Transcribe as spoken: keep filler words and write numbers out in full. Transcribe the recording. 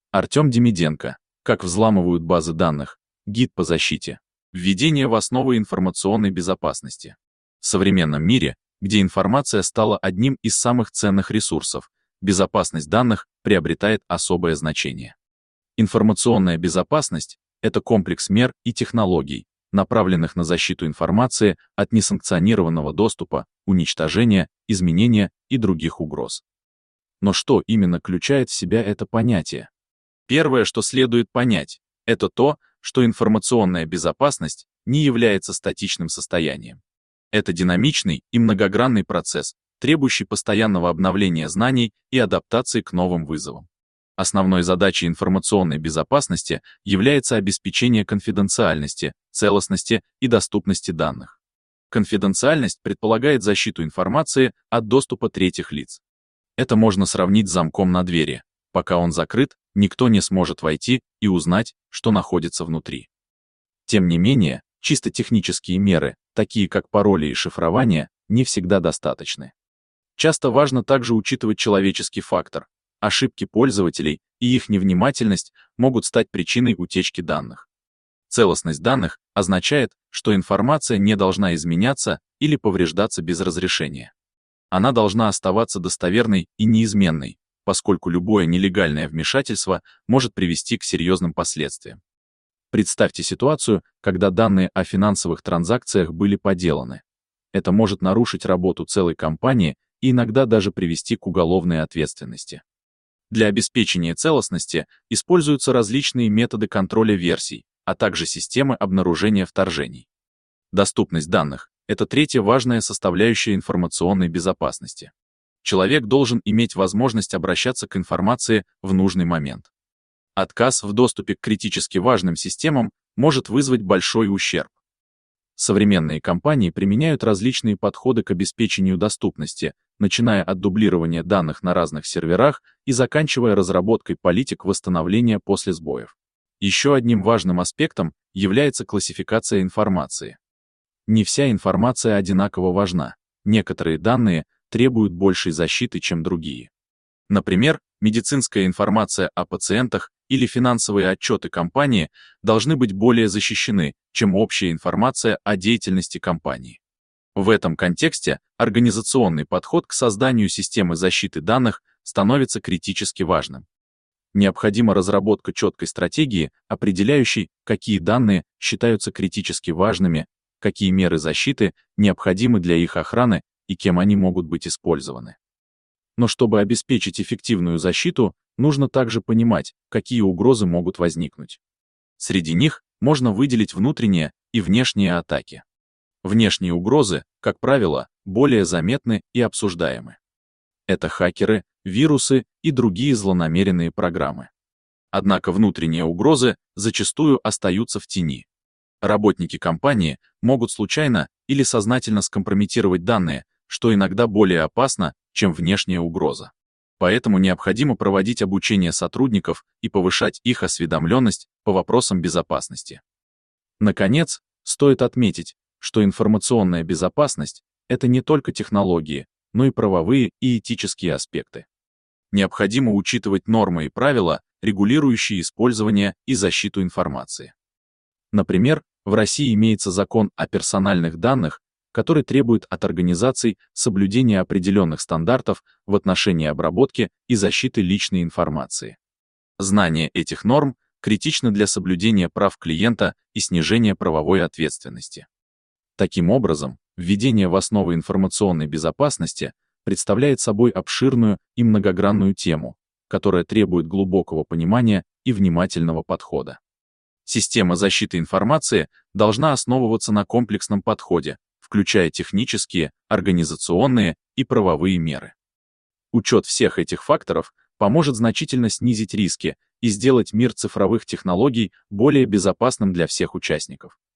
Артем Демиденко. Как взламывают базы данных. Гид по защите. Введение в основы информационной безопасности. В современном мире, где информация стала одним из самых ценных ресурсов, безопасность данных приобретает особое значение. Информационная безопасность — это комплекс мер и технологий, направленных на защиту информации от несанкционированного доступа, уничтожения, изменения и других угроз. Но что именно включает в себя это понятие? Первое, что следует понять, это то, что информационная безопасность не является статичным состоянием. Это динамичный и многогранный процесс, требующий постоянного обновления знаний и адаптации к новым вызовам. Основной задачей информационной безопасности является обеспечение конфиденциальности, целостности и доступности данных. Конфиденциальность предполагает защиту информации от доступа третьих лиц. Это можно сравнить с замком на двери. Пока он закрыт, никто не сможет войти и узнать, что находится внутри. Тем не менее, чисто технические меры, такие как пароли и шифрование, не всегда достаточны. Часто важно также учитывать человеческий фактор. Ошибки пользователей и их невнимательность могут стать причиной утечки данных. Целостность данных означает, что информация не должна изменяться или повреждаться без разрешения. Она должна оставаться достоверной и неизменной, поскольку любое нелегальное вмешательство может привести к серьезным последствиям. Представьте ситуацию, когда данные о финансовых транзакциях были подделаны. Это может нарушить работу целой компании и иногда даже привести к уголовной ответственности. Для обеспечения целостности используются различные методы контроля версий, а также системы обнаружения вторжений. Доступность данных — это третья важная составляющая информационной безопасности. Человек должен иметь возможность обращаться к информации в нужный момент. Отказ в доступе к критически важным системам может вызвать большой ущерб. Современные компании применяют различные подходы к обеспечению доступности, начиная от дублирования данных на разных серверах и заканчивая разработкой политик восстановления после сбоев. Еще одним важным аспектом является классификация информации. Не вся информация одинаково важна. Некоторые данные требуют большей защиты, чем другие. Например, медицинская информация о пациентах или финансовые отчеты компании должны быть более защищены, чем общая информация о деятельности компании. В этом контексте организационный подход к созданию системы защиты данных становится критически важным. Необходима разработка четкой стратегии, определяющей, какие данные считаются критически важными, какие меры защиты необходимы для их охраны и кем они могут быть использованы. Но чтобы обеспечить эффективную защиту, нужно также понимать, какие угрозы могут возникнуть. Среди них можно выделить внутренние и внешние атаки. Внешние угрозы, как правило, более заметны и обсуждаемы. Это хакеры, вирусы и другие злонамеренные программы. Однако внутренние угрозы зачастую остаются в тени. Работники компании могут случайно или сознательно скомпрометировать данные, что иногда более опасно, чем внешняя угроза. Поэтому необходимо проводить обучение сотрудников и повышать их осведомленность по вопросам безопасности. Наконец, стоит отметить, что информационная безопасность — это не только технологии, но и правовые и этические аспекты. Необходимо учитывать нормы и правила, регулирующие использование и защиту информации. Например, в России имеется закон о персональных данных, который требует от организаций соблюдения определенных стандартов в отношении обработки и защиты личной информации. Знание этих норм критично для соблюдения прав клиента и снижения правовой ответственности. Таким образом, введение в основы информационной безопасности представляет собой обширную и многогранную тему, которая требует глубокого понимания и внимательного подхода. Система защиты информации должна основываться на комплексном подходе, включая технические, организационные и правовые меры. Учет всех этих факторов поможет значительно снизить риски и сделать мир цифровых технологий более безопасным для всех участников.